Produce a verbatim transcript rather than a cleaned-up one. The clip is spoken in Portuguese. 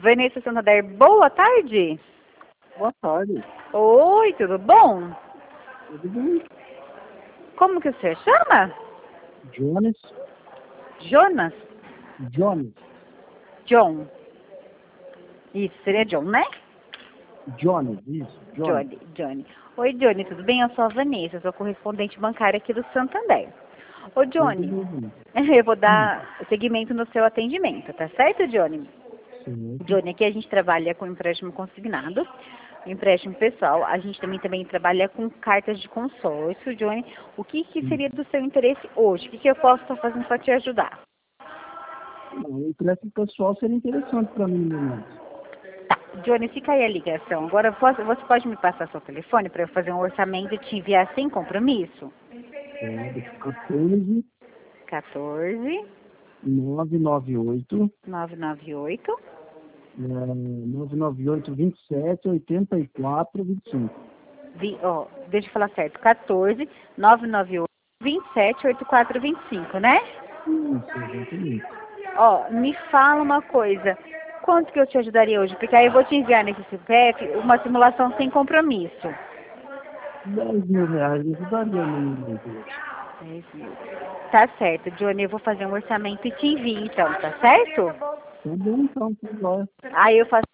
Vanessa Santander, boa tarde. Boa tarde. Oi, tudo bom? Tudo bem? Como que o senhor chama? Jones. Jonas? Jones. John. Isso, seria John, né? Jones, isso. Jones. Johnny, Johnny. Oi, Johnny, tudo bem? Eu sou a Vanessa, sou correspondente bancária aqui do Santander. Ô, Johnny, Tudo bem. eu vou dar seguimento no seu atendimento, tá certo, Johnny? Sim. Johnny, aqui a gente trabalha com empréstimo consignado, empréstimo pessoal. A gente também, também trabalha com cartas de consórcio, Johnny. O que, que seria do seu interesse hoje? O que, que eu posso estar fazendo para te ajudar? O empréstimo pessoal seria interessante para mim no momento. Tá, Johnny, fica aí a ligação. Agora, posso, você pode me passar seu telefone para eu fazer um orçamento e te enviar sem compromisso? É, quatorze, quatorze, nove nove oito, nove nove oito, é, nove nove oito, vinte e sete, oitenta e quatro, vinte e cinco. vi, ó, deixa eu falar certo, quatorze, nove nove oito, vinte e sete, oitenta e quatro, vinte e cinco, né? Isso, exatamente. Ó, me fala uma coisa, quanto que eu te ajudaria hoje? Porque aí eu vou te enviar nesse C P F uma simulação sem compromisso. dez mil reais ajudaria no momento. dez mil. Tá certo, Johnny, eu vou fazer um orçamento e te envio então, tá certo? Tá bom, então, tudo bem. Aí eu faço